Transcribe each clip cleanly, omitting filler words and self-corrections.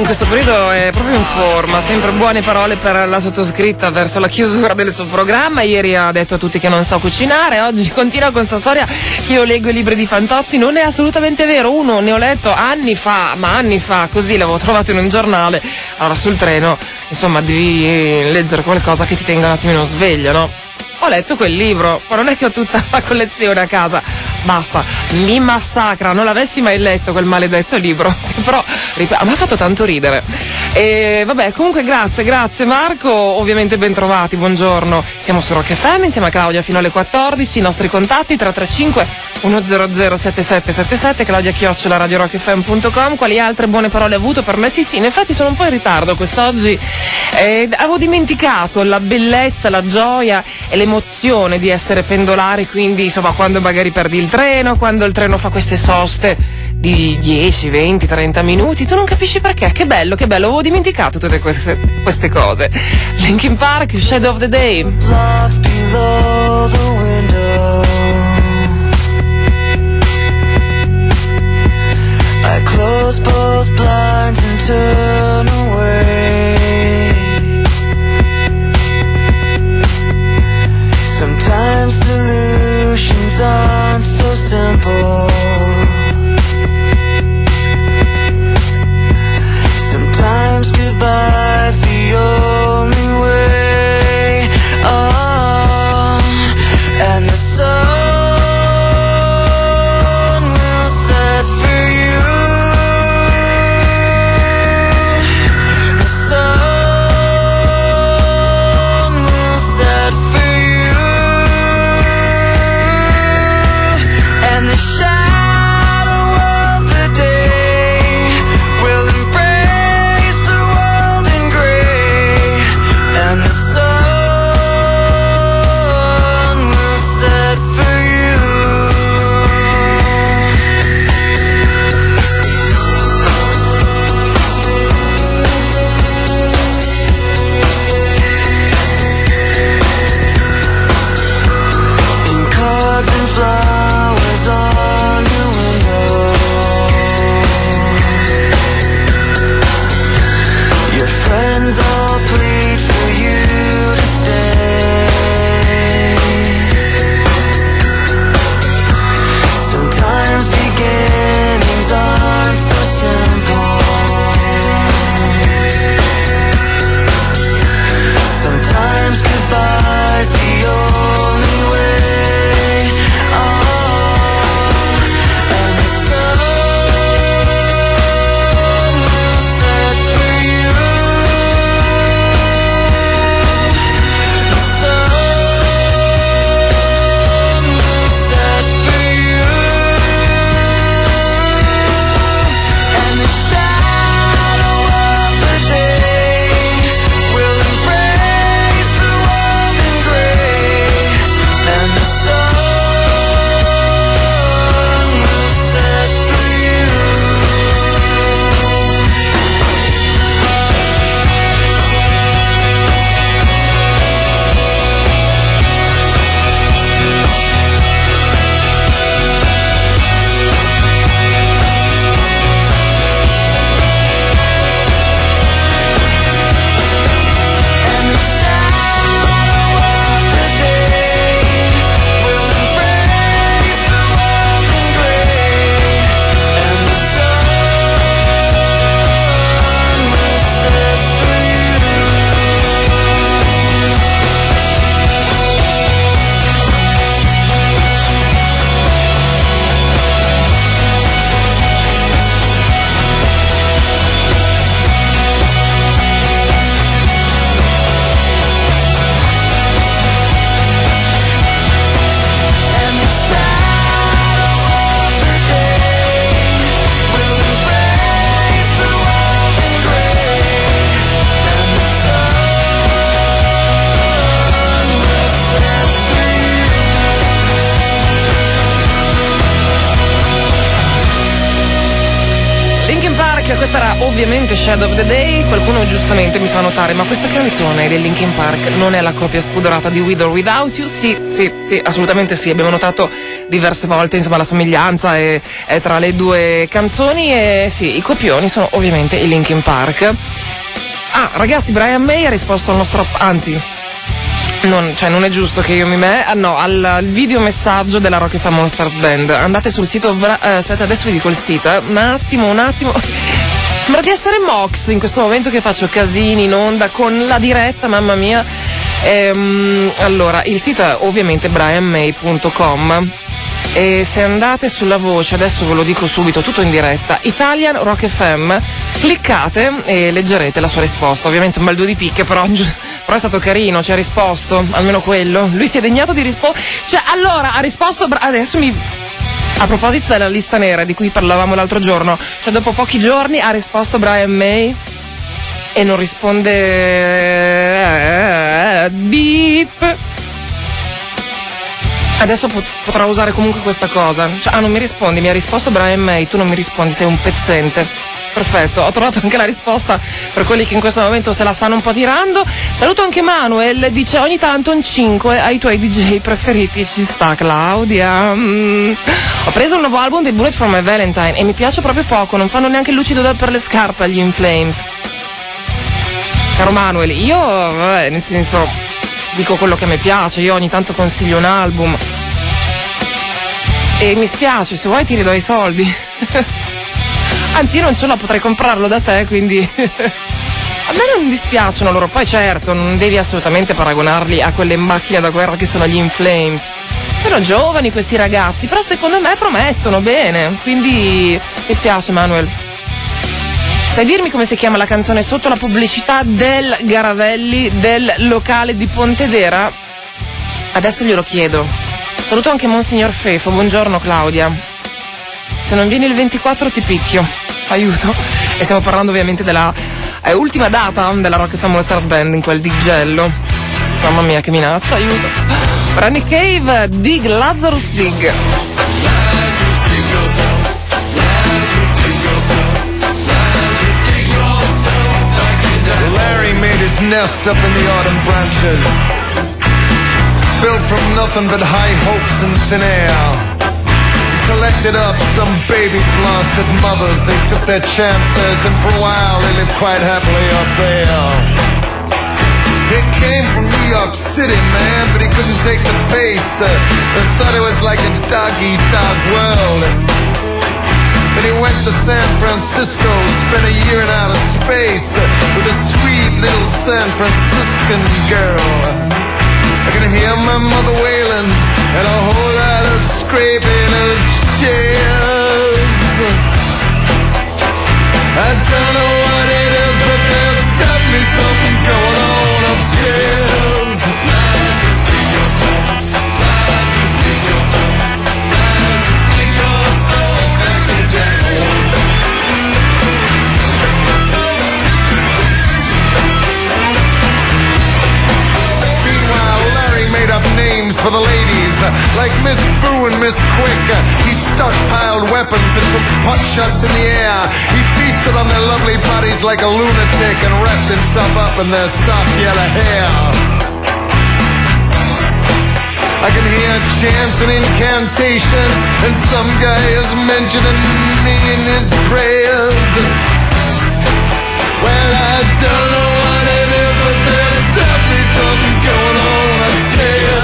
questo periodo è proprio in forma, sempre buone parole per la sottoscritta verso la chiusura del suo programma. Ieri ha detto a tutti che non so cucinare, oggi continua con questa storia che io leggo i libri di Fantozzi. Non è assolutamente vero, uno ne ho letto anni fa, così l'avevo trovato in un giornale. Allora sul treno, insomma, devi leggere qualcosa che ti tenga un attimino sveglio, no? Ho letto quel libro, ma non è che ho tutta la collezione a casa, basta, mi massacra, non l'avessi mai letto quel maledetto libro, però mi ha fatto tanto ridere. E vabbè, comunque grazie Marco, ovviamente ben trovati, buongiorno, siamo su Rock FM insieme a Claudia fino alle 14, i nostri contatti 335 100 7777, claudia@radiorockfm.com. Quali altre buone parole ha avuto per me? Sì, in effetti sono un po' in ritardo quest'oggi, avevo dimenticato la bellezza, la gioia e l'emozione di essere pendolari, quindi insomma quando magari perdi il treno, quando il treno fa queste soste di 10, 20, 30 minuti, tu non capisci perché, che bello, avevo dimenticato tutte queste cose. Linkin Park, Shadow of the Day. I close both blinds and turn away. Sometimes solutions aren't so simple. Sometimes goodbye's the only way. Oh, and the sun will set for you. The ovviamente Shadow of the Day. Qualcuno giustamente mi fa notare, ma questa canzone dei Linkin Park non è la copia spudorata di With or Without You? Sì, assolutamente sì. Abbiamo notato diverse volte, insomma, la somiglianza è tra le due canzoni, e sì, i copioni sono ovviamente i Linkin Park. Ah, ragazzi, Brian May ha risposto al nostro, anzi, non è giusto che io al video messaggio della Rock FM All Stars Band. Andate sul sito, aspetta, adesso vi dico il sito, un attimo. Sembra di essere Mox in questo momento che faccio casini in onda con la diretta, mamma mia. Allora, il sito è ovviamente brianmay.com. E se andate sulla voce, adesso ve lo dico subito, tutto in diretta, Italian Rock FM, cliccate e leggerete la sua risposta. Ovviamente un bel due di picche, però è stato carino, ci ha risposto, almeno quello. Lui si è degnato di rispondere. Allora, ha risposto, adesso a proposito della lista nera di cui parlavamo l'altro giorno, dopo pochi giorni ha risposto Brian May e non risponde beep. Adesso potrà usare comunque questa cosa. Non mi rispondi, mi ha risposto Brian May, tu non mi rispondi, sei un pezzente. Perfetto, ho trovato anche la risposta per quelli che in questo momento se la stanno un po' tirando. Saluto anche Manuel, dice ogni tanto un 5 ai tuoi DJ preferiti, ci sta Claudia. Ho preso il nuovo album dei Bullet for My Valentine e mi piace proprio poco, non fanno neanche il lucido per le scarpe agli In Flames. Caro Manuel, io nel senso dico quello che mi piace, io ogni tanto consiglio un album e mi spiace, se vuoi ti ridò i soldi. Anzi, io non ce l'ho, potrei comprarlo da te, quindi a me non dispiacciono loro. Poi certo, non devi assolutamente paragonarli a quelle macchine da guerra che sono gli In Flames. Sono giovani questi ragazzi, però secondo me promettono bene, quindi mi spiace Manuel. Sai dirmi come si chiama la canzone sotto la pubblicità del Garavelli del locale di Pontedera? Adesso glielo chiedo. Saluto anche Monsignor Fefo, buongiorno Claudia. Se non vieni il 24 ti picchio, aiuto. E stiamo parlando ovviamente della ultima data della Rock FM All Stars Band in quel Diggello. Mamma mia che minaccia, aiuto. Randy Cave, Dig Lazarus Dig. Larry made his nest up in the autumn branches, built from nothing but high hopes and thin air. He collected up some baby blasted mothers, they took their chances, and for a while they lived quite happily up there. He came from New York City, man, but he couldn't take the pace. They thought it was like a dog-eat-dog world. But he went to San Francisco, spent a year in outer space with a sweet little San Franciscan girl. I can hear my mother wailing and a whole lot of scraping of chairs. I don't know what it is, but there's definitely something going on upstairs. Names for the ladies, like Miss Boo and Miss Quick. He stockpiled weapons and took pot shots in the air. He feasted on their lovely bodies like a lunatic and wrapped himself up in their soft yellow hair. I can hear chants and incantations, and some guy is mentioning me in his prayers. Well, I don't know what it is, but there's definitely something going on upstairs.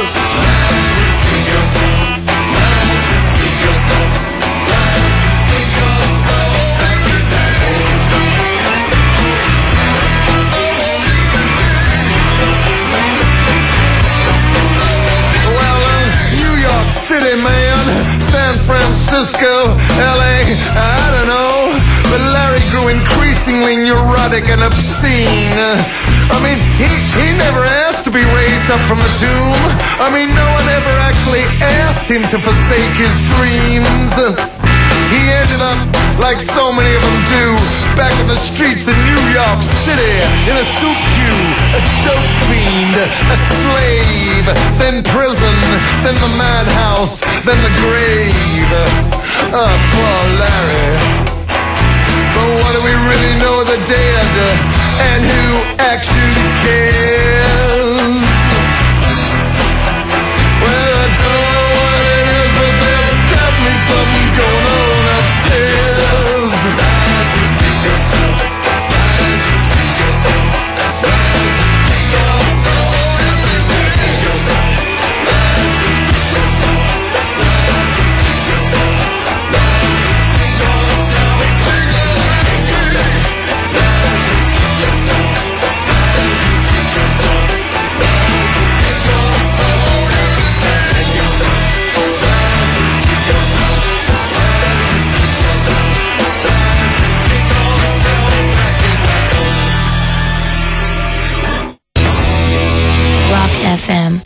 City, man, San Francisco, LA, I don't know, but Larry grew increasingly neurotic and obscene. I mean, he never asked to be raised up from the tomb. I mean, no one ever actually asked him to forsake his dreams. He ended up, like so many of them do, back in the streets of New York City, in a soup queue, a dope fiend, a slave, then prison, then the madhouse, then the grave. Poor Larry. But Or do we really know the dead? And who actually cares? Well, I don't know what it is, but there's definitely something going on upstairs. FM.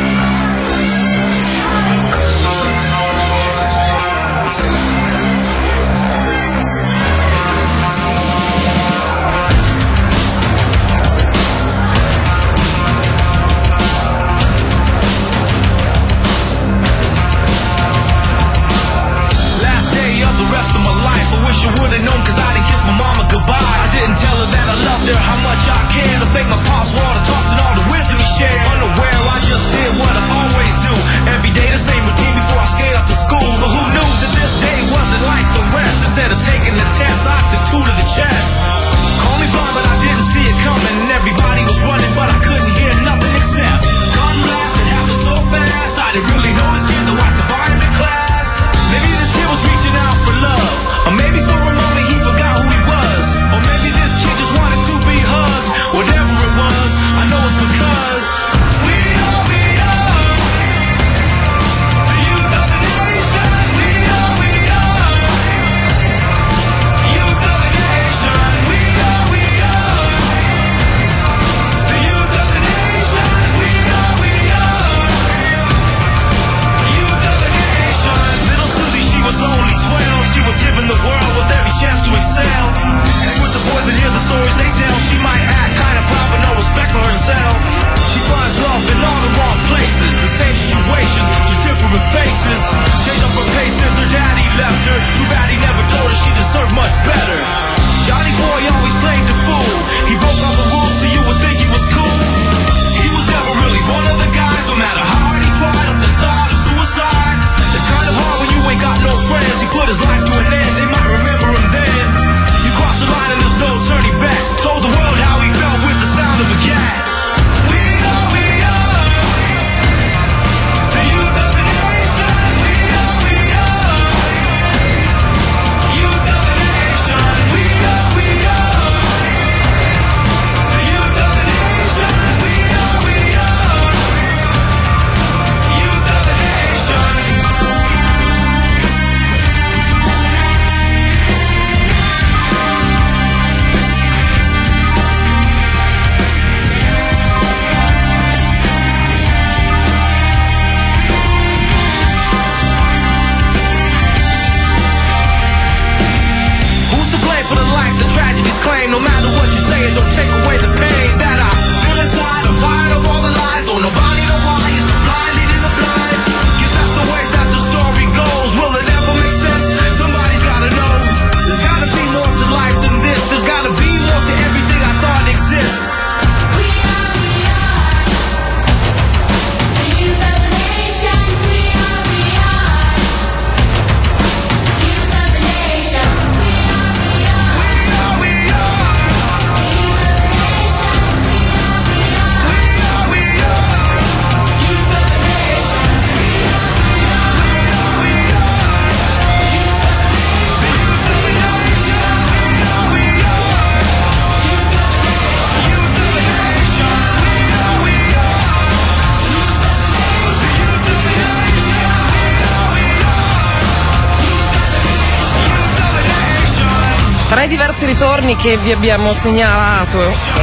Tra i diversi ritorni che vi abbiamo segnalato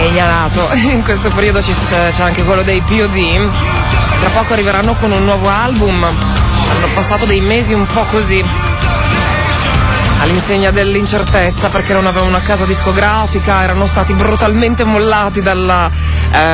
in questo periodo c'è anche quello dei POD. Tra poco arriveranno con un nuovo album. Hanno passato dei mesi un po' così, all'insegna dell'incertezza, perché non avevano una casa discografica, erano stati brutalmente mollati dalla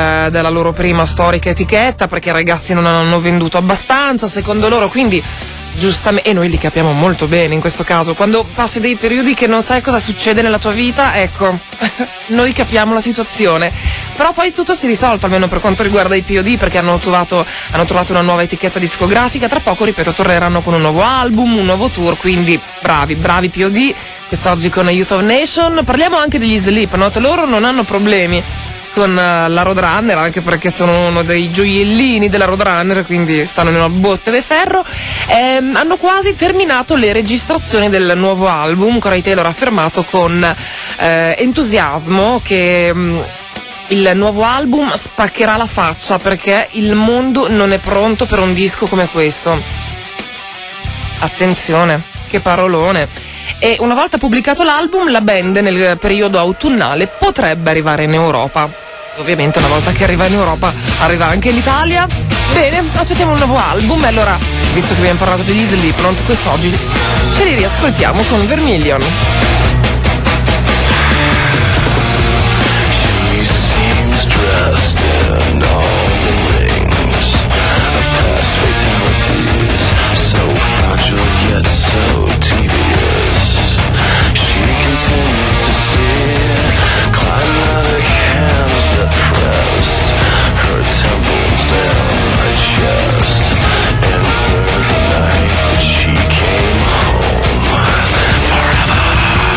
loro prima storica etichetta, perché i ragazzi non hanno venduto abbastanza secondo loro, quindi giustamente, e noi li capiamo molto bene in questo caso, quando passi dei periodi che non sai cosa succede nella tua vita, ecco, noi capiamo la situazione, però poi tutto si è risolto, almeno per quanto riguarda i POD, perché hanno trovato una nuova etichetta discografica, tra poco, ripeto, torneranno con un nuovo album, un nuovo tour, quindi bravi POD, quest'oggi con Youth of Nation. Parliamo anche degli Slipknot, loro non hanno problemi con la Roadrunner, anche perché sono uno dei gioiellini della Roadrunner, quindi stanno in una botte di ferro. Hanno quasi terminato le registrazioni del nuovo album. Corey Taylor ha affermato con entusiasmo che il nuovo album spaccherà la faccia, perché il mondo non è pronto per un disco come questo. Attenzione, che parolone. E una volta pubblicato l'album, la band nel periodo autunnale potrebbe arrivare in Europa. Ovviamente una volta che arriva in Europa arriva anche in Italia. Bene, aspettiamo un nuovo album, e allora, visto che abbiamo parlato degli Slipknot, quest'oggi ce li riascoltiamo con Vermilion. Enter the night, she came home forever.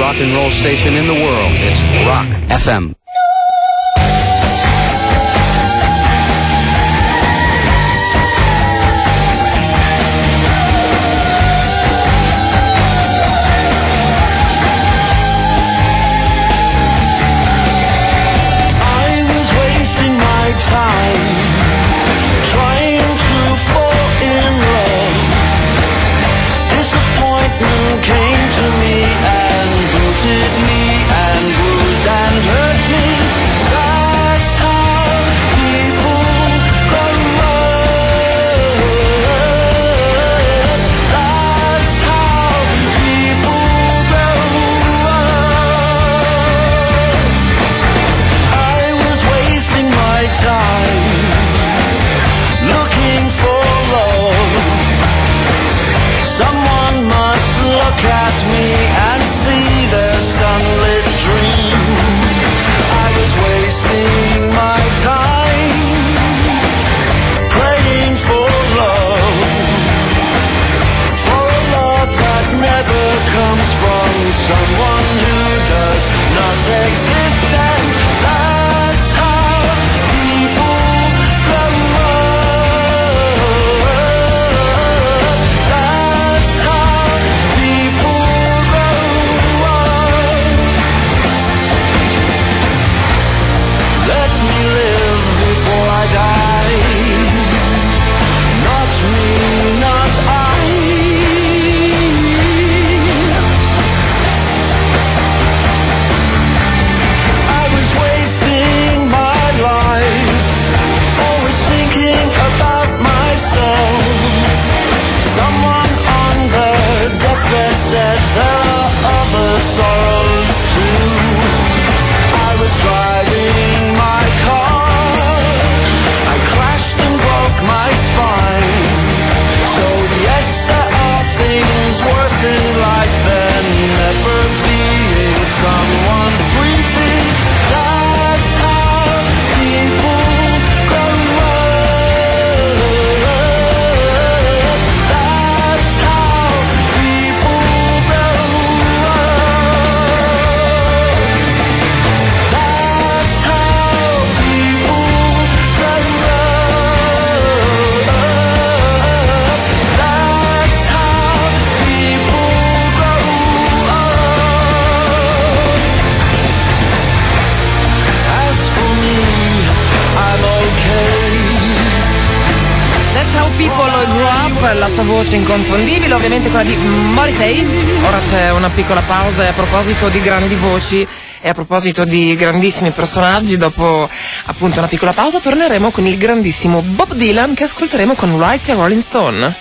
rock and roll station in the world. It's Rock FM. La sua voce inconfondibile, ovviamente quella di Morrissey. Ora c'è una piccola pausa e a proposito di grandi voci e a proposito di grandissimi personaggi, dopo appunto una piccola pausa torneremo con il grandissimo Bob Dylan che ascolteremo con Like a Rolling Stone.